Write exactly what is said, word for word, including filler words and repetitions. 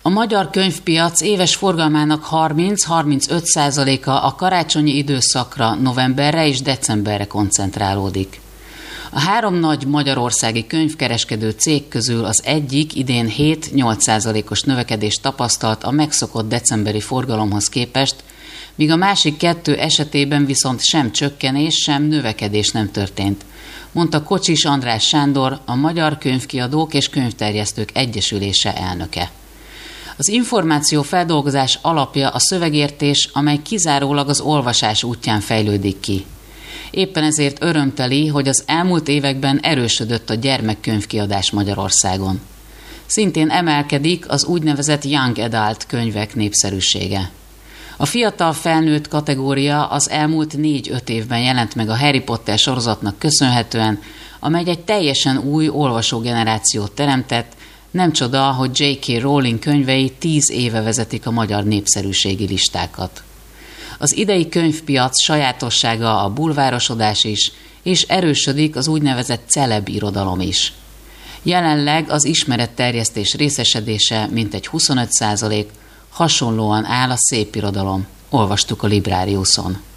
A magyar könyvpiac éves forgalmának harminc-harmincöt százaléka a karácsonyi időszakra, novemberre és decemberre koncentrálódik. A három nagy magyarországi könyvkereskedő cég közül az egyik idén hét-nyolc százalékos növekedést tapasztalt a megszokott decemberi forgalomhoz képest, míg a másik kettő esetében viszont sem csökkenés, sem növekedés nem történt, mondta Kocsis András Sándor, a Magyar Könyvkiadók és Könyvterjesztők Egyesülése elnöke. Az információfeldolgozás alapja a szövegértés, amely kizárólag az olvasás útján fejlődik ki. Éppen ezért örömteli, hogy az elmúlt években erősödött a gyermekkönyvkiadás Magyarországon. Szintén emelkedik az úgynevezett young adult könyvek népszerűsége. A fiatal felnőtt kategória az elmúlt négy-öt évben jelent meg a Harry Potter sorozatnak köszönhetően, amely egy teljesen új olvasógenerációt teremtett. Nem csoda, hogy dzsé ká. Rowling könyvei tíz éve vezetik a magyar népszerűségi listákat. Az idei könyvpiac sajátossága a bulvárosodás is, és erősödik az úgynevezett celeb irodalom is. Jelenleg az ismeretterjesztés részesedése mintegy huszonöt százalék, hasonlóan áll a szépirodalom, olvastuk a Librariuson.